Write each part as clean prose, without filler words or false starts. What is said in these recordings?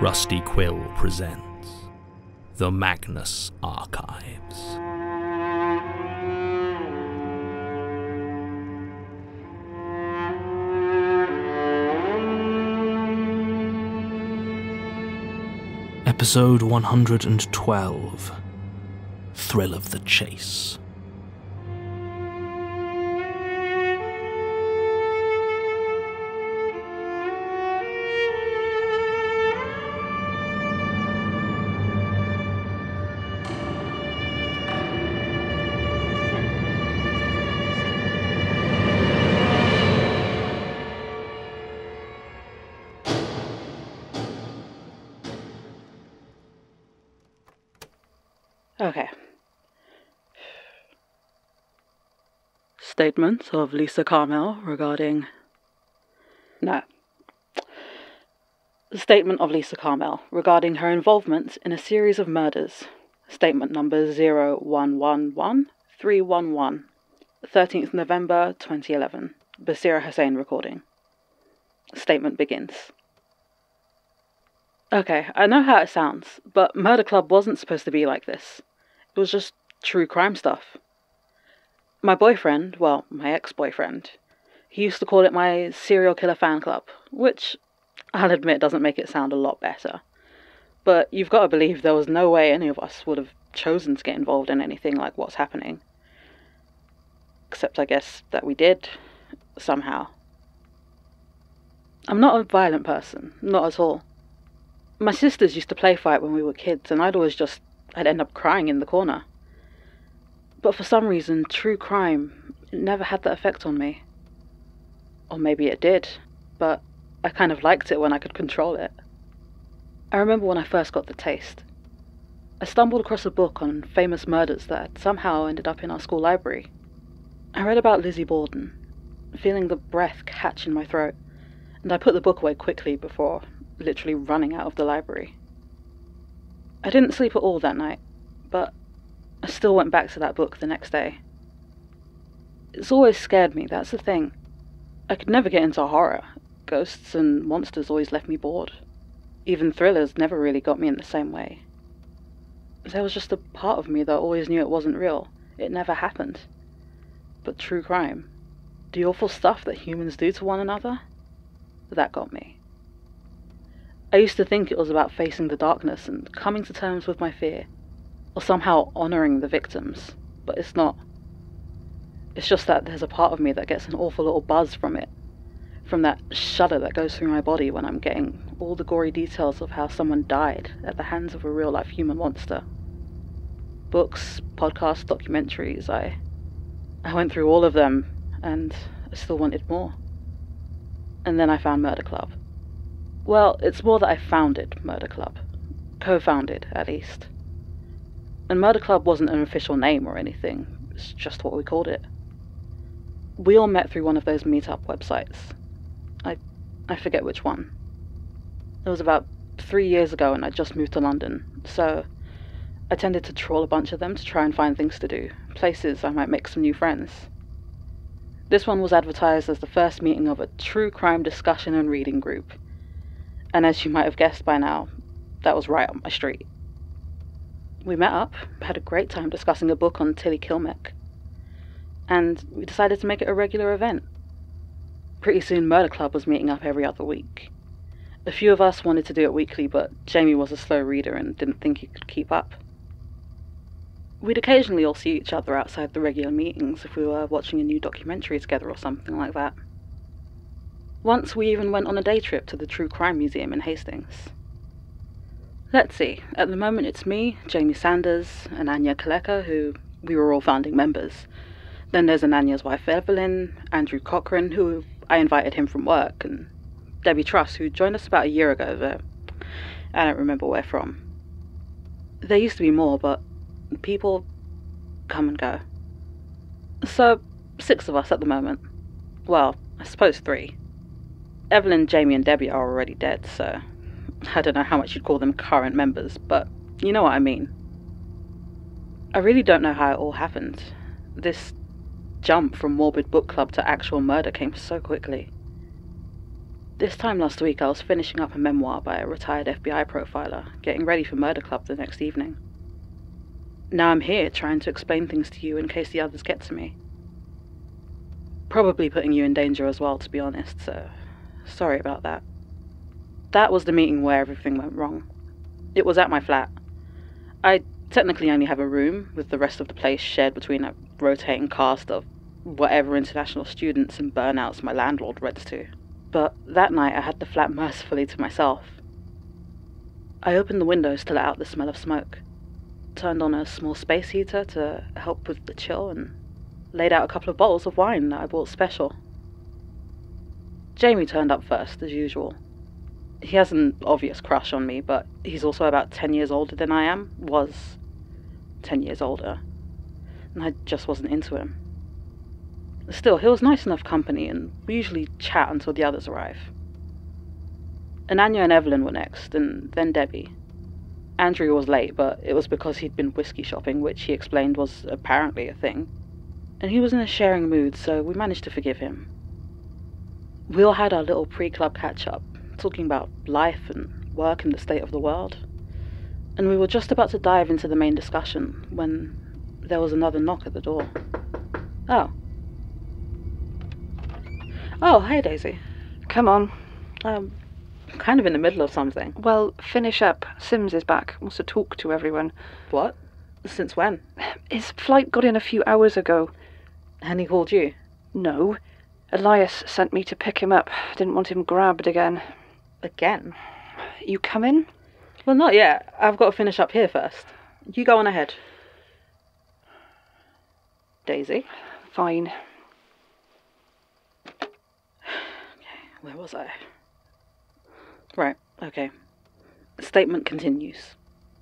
Rusty Quill presents The Magnus Archives. Episode 112, Thrill of the Chase. Okay. Statement of Lisa Carmel regarding... Statement of Lisa Carmel regarding her involvement in a series of murders. Statement number 0111311. 13th November 2011. Basira Hussain recording. Statement begins. Okay, I know how it sounds, but Murder Club wasn't supposed to be like this. It was just true crime stuff. My boyfriend, well, my ex-boyfriend, he used to call it my serial killer fan club, which I'll admit doesn't make it sound a lot better. But you've got to believe there was no way any of us would have chosen to get involved in anything like what's happening. Except I guess that we did, somehow. I'm not a violent person, not at all. My sisters used to play fight when we were kids, and I'd end up crying in the corner. But for some reason, true crime never had that effect on me. Or maybe it did, but I kind of liked it when I could control it. I remember when I first got the taste. I stumbled across a book on famous murders that had somehow ended up in our school library. I read about Lizzie Borden, feeling the breath catch in my throat, and I put the book away quickly before literally running out of the library. I didn't sleep at all that night, but I still went back to that book the next day. It's always scared me, that's the thing. I could never get into horror. Ghosts and monsters always left me bored. Even thrillers never really got me in the same way. There was just a part of me that always knew it wasn't real. It never happened. But true crime, the awful stuff that humans do to one another, that got me. I used to think it was about facing the darkness and coming to terms with my fear, or somehow honouring the victims, but it's not. It's just that there's a part of me that gets an awful little buzz from it, from that shudder that goes through my body when I'm getting all the gory details of how someone died at the hands of a real-life human monster. Books, podcasts, documentaries, I went through all of them, and I still wanted more. And then I found Murder Club. Well, it's more that I founded Murder Club. Co-founded, at least. And Murder Club wasn't an official name or anything, it's just what we called it. We all met through one of those meetup websites. I forget which one. It was about 3 years ago and I just moved to London, so I tended to trawl a bunch of them to try and find things to do, places I might make some new friends. This one was advertised as the first meeting of a true crime discussion and reading group. And as you might have guessed by now, that was right up my street. We met up, had a great time discussing a book on Tilly Kilmec, and we decided to make it a regular event. Pretty soon Murder Club was meeting up every other week. A few of us wanted to do it weekly, but Jamie was a slow reader and didn't think he could keep up. We'd occasionally all see each other outside the regular meetings if we were watching a new documentary together or something like that. Once we even went on a day trip to the True Crime Museum in Hastings. Let's see, at the moment it's me, Jamie Sanders, and Anya Kaleka, who we were all founding members. Then there's Ananya's wife Evelyn, Andrew Cochran, who I invited him from work, and Debbie Truss, who joined us about a year ago, though I don't remember where from. There used to be more, but people come and go. So, 6 of us at the moment. Well, I suppose 3. Evelyn, Jamie and Debbie are already dead, so I don't know how much you'd call them current members, but you know what I mean. I really don't know how it all happened. This jump from morbid book club to actual murder came so quickly. This time last week, I was finishing up a memoir by a retired FBI profiler, getting ready for Murder Club the next evening. Now I'm here trying to explain things to you in case the others get to me. Probably putting you in danger as well, to be honest, so sorry about that. That was the meeting where everything went wrong. It was at my flat. I technically only have a room, with the rest of the place shared between a rotating cast of whatever international students and burnouts my landlord rents to. But that night I had the flat mercifully to myself. I opened the windows to let out the smell of smoke, turned on a small space heater to help with the chill, and laid out a couple of bottles of wine that I bought special. Jamie turned up first, as usual. He has an obvious crush on me, but he's also about 10 years older than I am. Was 10 years older. And I just wasn't into him. Still, he was nice enough company, and we usually chat until the others arrive. Anya and Evelyn were next, and then Debbie. Andrew was late, but it was because he'd been whiskey shopping, which he explained was apparently a thing. And he was in a sharing mood, so we managed to forgive him. We all had our little pre-club catch-up, talking about life and work and the state of the world. And we were just about to dive into the main discussion when there was another knock at the door. Oh, hey, Daisy. Come on. I'm kind of in the middle of something. Well, finish up. Sims is back. Wants to talk to everyone. What? Since when? His flight got in a few hours ago. And he called you? No. Elias sent me to pick him up. Didn't want him grabbed again. Again? You come in? Well, not yet. I've got to finish up here first. You go on ahead. Daisy? Fine. Where was I? Right, okay. Statement continues.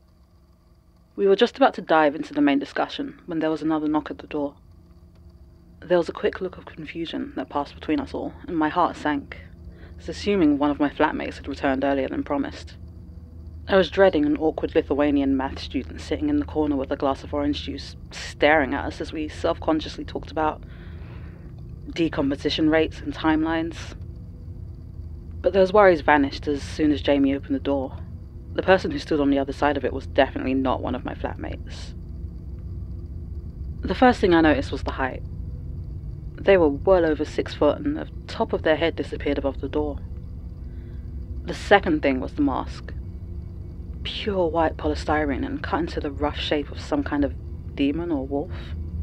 We were just about to dive into the main discussion when there was another knock at the door. There was a quick look of confusion that passed between us all, and my heart sank, as assuming one of my flatmates had returned earlier than promised. I was dreading an awkward Lithuanian math student sitting in the corner with a glass of orange juice, staring at us as we self-consciously talked about decomposition rates and timelines. But those worries vanished as soon as Jamie opened the door. The person who stood on the other side of it was definitely not one of my flatmates. The first thing I noticed was the height. They were well over 6 foot, and the top of their head disappeared above the door. The second thing was the mask. Pure white polystyrene and cut into the rough shape of some kind of demon or wolf.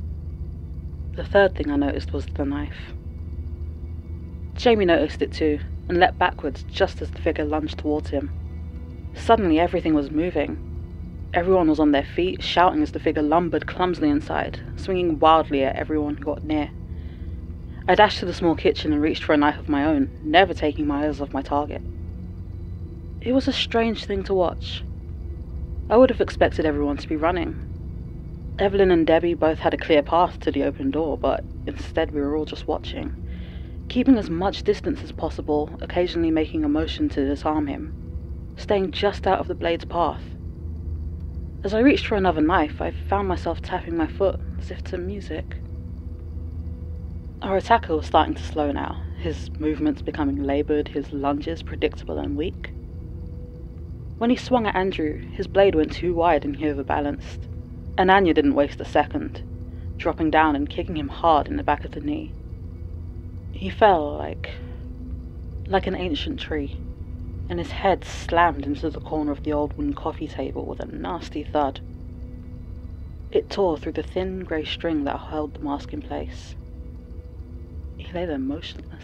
The third thing I noticed was the knife. Jamie noticed it too, and leapt backwards just as the figure lunged towards him. Suddenly everything was moving. Everyone was on their feet, shouting as the figure lumbered clumsily inside, swinging wildly at everyone who got near. I dashed to the small kitchen and reached for a knife of my own, never taking my eyes off my target. It was a strange thing to watch. I would have expected everyone to be running. Evelyn and Debbie both had a clear path to the open door, but instead we were all just watching, keeping as much distance as possible, occasionally making a motion to disarm him, staying just out of the blade's path. As I reached for another knife, I found myself tapping my foot as if to music. Our attacker was starting to slow now, his movements becoming laboured, his lunges predictable and weak. When he swung at Andrew, his blade went too wide and he overbalanced, and Anya didn't waste a second, dropping down and kicking him hard in the back of the knee. He fell like an ancient tree, and his head slammed into the corner of the old wooden coffee table with a nasty thud. It tore through the thin grey string that held the mask in place. He lay there motionless.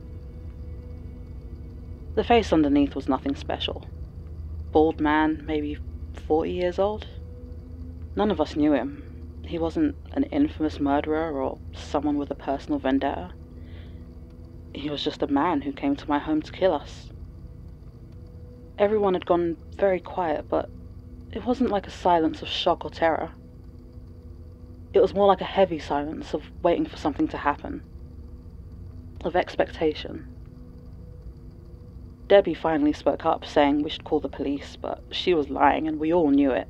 The face underneath was nothing special. Bald man, maybe 40 years old. None of us knew him. He wasn't an infamous murderer or someone with a personal vendetta. He was just a man who came to my home to kill us. Everyone had gone very quiet, but it wasn't like a silence of shock or terror. It was more like a heavy silence of waiting for something to happen, of expectation. Debbie finally spoke up, saying we should call the police, but she was lying and we all knew it.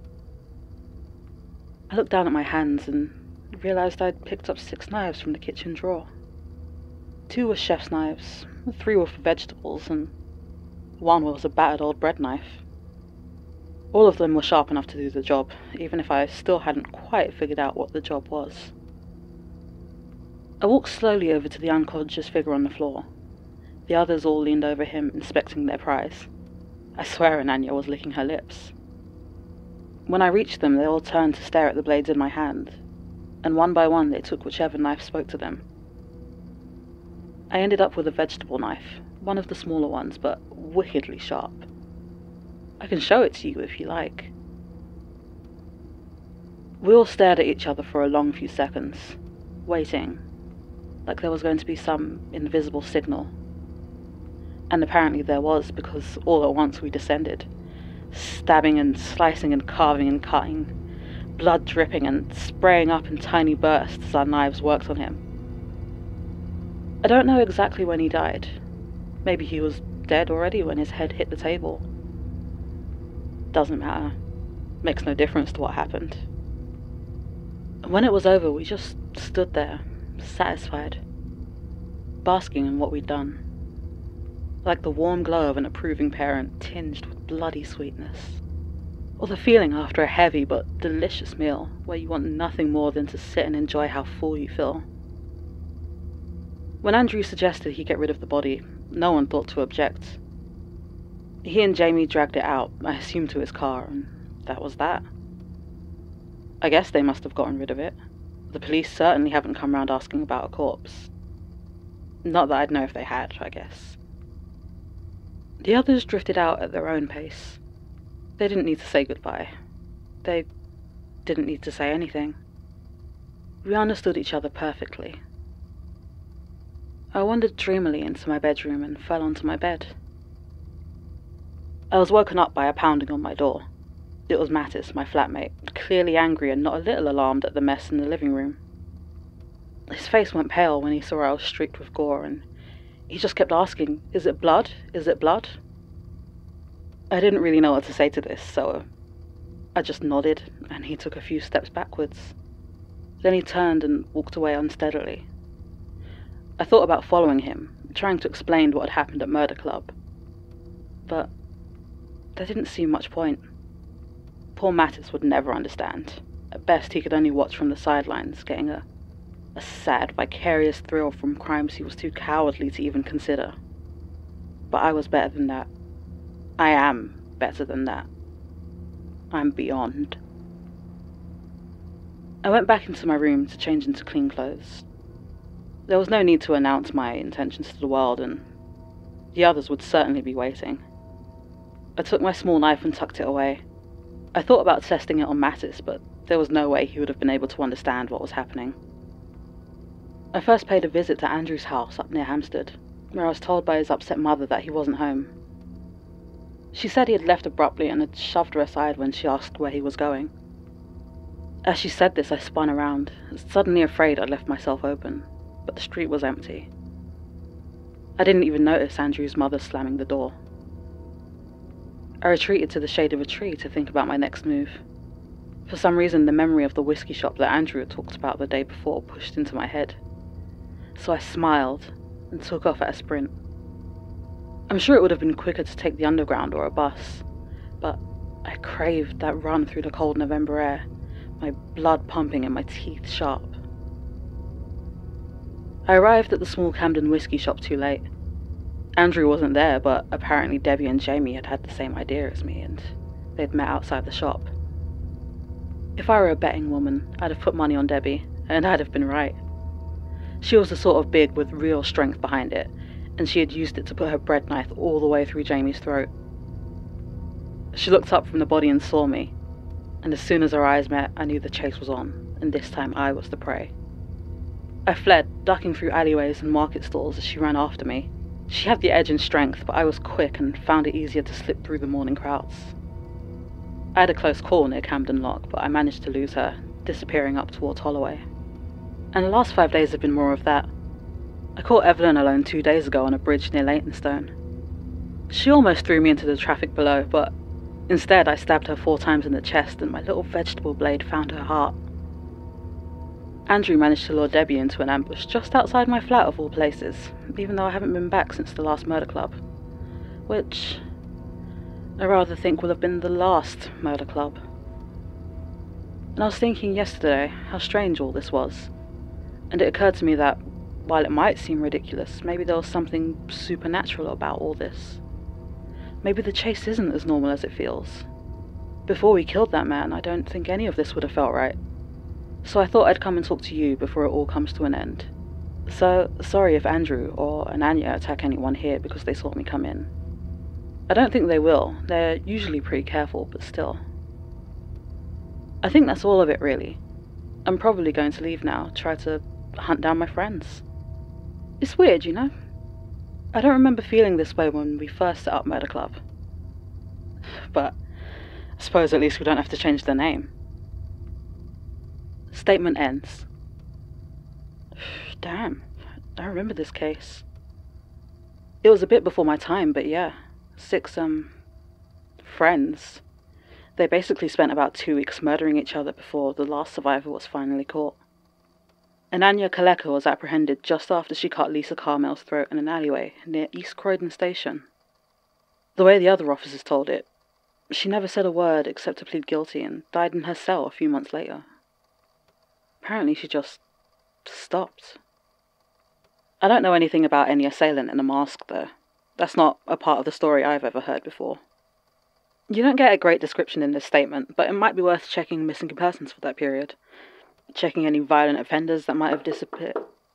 I looked down at my hands and realised I'd picked up 6 knives from the kitchen drawer. 2 were chef's knives, 3 were for vegetables, and 1 was a battered old bread knife. All of them were sharp enough to do the job, even if I still hadn't quite figured out what the job was. I walked slowly over to the unconscious figure on the floor. The others all leaned over him, inspecting their prize. I swear Ananya was licking her lips. When I reached them, they all turned to stare at the blades in my hand, and one by one they took whichever knife spoke to them. I ended up with a vegetable knife, one of the smaller ones, but wickedly sharp. I can show it to you if you like. We all stared at each other for a long few seconds, waiting, like there was going to be some invisible signal. And apparently there was, because all at once we descended, stabbing and slicing and carving and cutting, blood dripping and spraying up in tiny bursts as our knives worked on him. I don't know exactly when he died. Maybe he was dead already when his head hit the table. Doesn't matter. Makes no difference to what happened. When it was over, we just stood there, satisfied, basking in what we'd done. Like the warm glow of an approving parent tinged with bloody sweetness. Or the feeling after a heavy but delicious meal where you want nothing more than to sit and enjoy how full you feel. When Andrew suggested he get rid of the body, no one thought to object. He and Jamie dragged it out, I assume to his car, and that was that. I guess they must have gotten rid of it. The police certainly haven't come round asking about a corpse. Not that I'd know if they had, I guess. The others drifted out at their own pace. They didn't need to say goodbye. They didn't need to say anything. We understood each other perfectly. I wandered dreamily into my bedroom and fell onto my bed. I was woken up by a pounding on my door. It was Mattis, my flatmate, clearly angry and not a little alarmed at the mess in the living room. His face went pale when he saw I was streaked with gore, and he just kept asking, "Is it blood? Is it blood?" I didn't really know what to say to this, so I just nodded, and he took a few steps backwards. Then he turned and walked away unsteadily. I thought about following him, trying to explain what had happened at Murder Club. But there didn't seem much point. Poor Mattis would never understand. At best, he could only watch from the sidelines, getting a sad, vicarious thrill from crimes he was too cowardly to even consider. But I was better than that. I am better than that. I'm beyond. I went back into my room to change into clean clothes. There was no need to announce my intentions to the world, and the others would certainly be waiting. I took my small knife and tucked it away. I thought about testing it on Mattis, but there was no way he would have been able to understand what was happening. I first paid a visit to Andrew's house up near Hampstead, where I was told by his upset mother that he wasn't home. She said he had left abruptly and had shoved her aside when she asked where he was going. As she said this, I spun around, suddenly afraid I'd left myself open, but the street was empty. I didn't even notice Andrew's mother slamming the door. I retreated to the shade of a tree to think about my next move. For some reason, the memory of the whiskey shop that Andrew had talked about the day before pushed into my head. So I smiled and took off at a sprint. I'm sure it would have been quicker to take the underground or a bus, but I craved that run through the cold November air, my blood pumping and my teeth sharp. I arrived at the small Camden whiskey shop too late. Andrew wasn't there, but apparently Debbie and Jamie had had the same idea as me, and they'd met outside the shop. If I were a betting woman, I'd have put money on Debbie, and I'd have been right. She was the sort of big with real strength behind it, and she had used it to put her bread knife all the way through Jamie's throat. She looked up from the body and saw me, and as soon as our eyes met, I knew the chase was on, and this time I was the prey. I fled, ducking through alleyways and market stalls as she ran after me. She had the edge in strength, but I was quick and found it easier to slip through the morning crowds. I had a close call near Camden Lock, but I managed to lose her, disappearing up towards Holloway. And the last 5 days have been more of that. I caught Evelyn alone 2 days ago on a bridge near Leytonstone. She almost threw me into the traffic below, but instead I stabbed her 4 times in the chest and my little vegetable blade found her heart. Andrew managed to lure Debbie into an ambush just outside my flat of all places, even though I haven't been back since the last murder club. Which I rather think will have been the last murder club. And I was thinking yesterday how strange all this was, and it occurred to me that, while it might seem ridiculous, maybe there was something supernatural about all this. Maybe the chase isn't as normal as it feels. Before we killed that man, I don't think any of this would have felt right. So I thought I'd come and talk to you before it all comes to an end. So, sorry if Andrew or Ananya attack anyone here because they saw me come in. I don't think they will. They're usually pretty careful, but still. I think that's all of it, really. I'm probably going to leave now, try to hunt down my friends. It's weird, you know? I don't remember feeling this way when we first set up Murder Club. But I suppose at least we don't have to change the name. Statement ends. Damn, I remember this case. It was a bit before my time, but yeah. 6, friends. They basically spent about 2 weeks murdering each other before the last survivor was finally caught. Ananya Kaleka was apprehended just after she cut Lisa Carmel's throat in an alleyway near East Croydon Station. The way the other officers told it, she never said a word except to plead guilty and died in her cell a few months later. Apparently she just stopped. I don't know anything about any assailant in a mask, though. That's not a part of the story I've ever heard before. You don't get a great description in this statement, but it might be worth checking missing persons for that period. Checking any violent offenders that might have disappeared.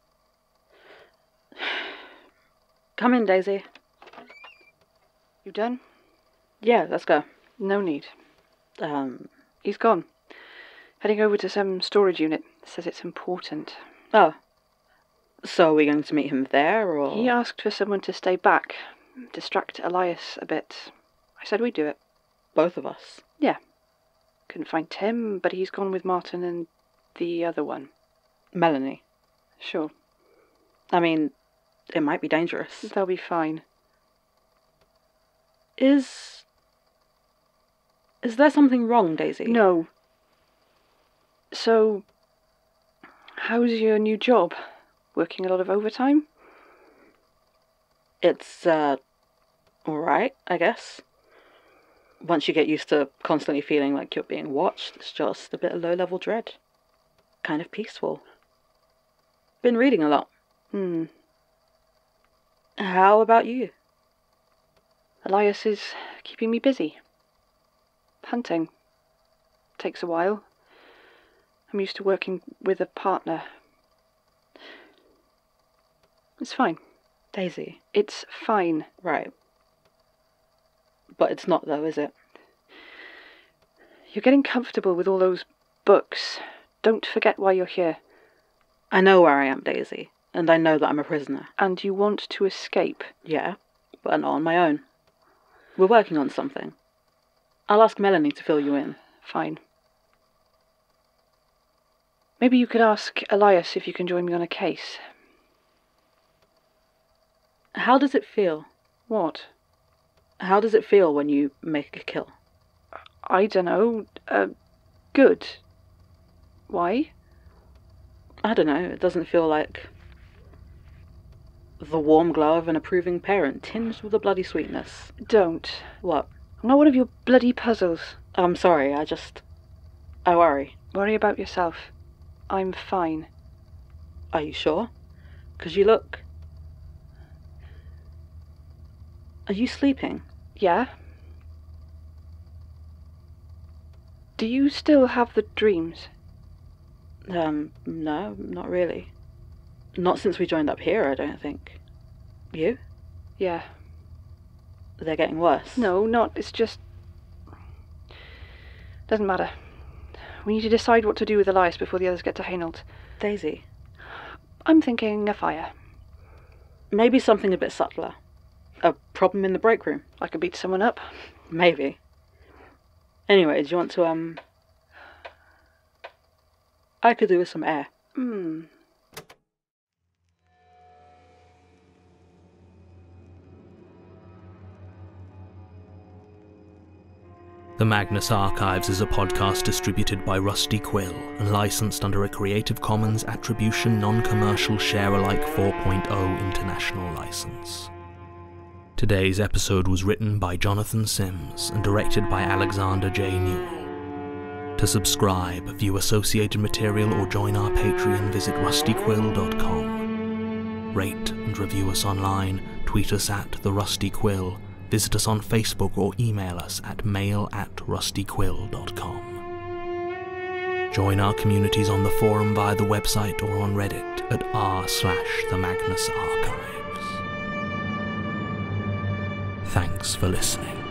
Come in, Daisy. You done? Yeah, let's go. No need. He's gone. Heading over to some storage unit. Says it's important. Oh. So are we going to meet him there, or...? He asked for someone to stay back. Distract Elias a bit. I said we'd do it. Both of us? Yeah. Couldn't find Tim, but he's gone with Martin and the other one. Melanie? Sure. I mean, it might be dangerous. They'll be fine. Is there something wrong, Daisy? No. So, how's your new job? Working a lot of overtime? It's, alright, I guess. Once you get used to constantly feeling like you're being watched, it's just a bit of low-level dread. Kind of peaceful. Been reading a lot. How about you? Elias is keeping me busy. Hunting. Takes a while. I'm used to working with a partner. It's fine. Daisy. It's fine. Right. But it's not, though, is it? You're getting comfortable with all those books. Don't forget why you're here. I know where I am, Daisy, and I know that I'm a prisoner. And you want to escape. Yeah, but not on my own. We're working on something. I'll ask Melanie to fill you in. Fine. Maybe you could ask Elias if you can join me on a case. How does it feel? What? How does it feel when you make a kill? I dunno. Good. Why? I don't know, it doesn't feel like the warm glow of an approving parent tinged with a bloody sweetness. Don't. What? I'm not one of your bloody puzzles. I'm sorry, I worry. Worry about yourself. I'm fine. Are you sure? 'Cause you look... Are you sleeping? Yeah? Do you still have the dreams? No, not really. Not since we joined up here, I don't think. You? Yeah. They're getting worse? No, not. It's just... Doesn't matter. We need to decide what to do with Elias before the others get to Hainault. Daisy? I'm thinking a fire. Maybe something a bit subtler. A problem in the break room. I could beat someone up. Maybe. Anyway, do you want to, I could do with some air. The Magnus Archives is a podcast distributed by Rusty Quill and licensed under a Creative Commons Attribution Non-Commercial Share-alike 4.0 international license. Today's episode was written by Jonathan Sims and directed by Alexander J. Newell. To subscribe, view associated material or join our Patreon, visit rustyquill.com. Rate and review us online, tweet us at The Rusty Quill, visit us on Facebook or email us at mail@rustyquill.com. Join our communities on the forum via the website or on Reddit at r/TheMagnusArchives. Thanks for listening.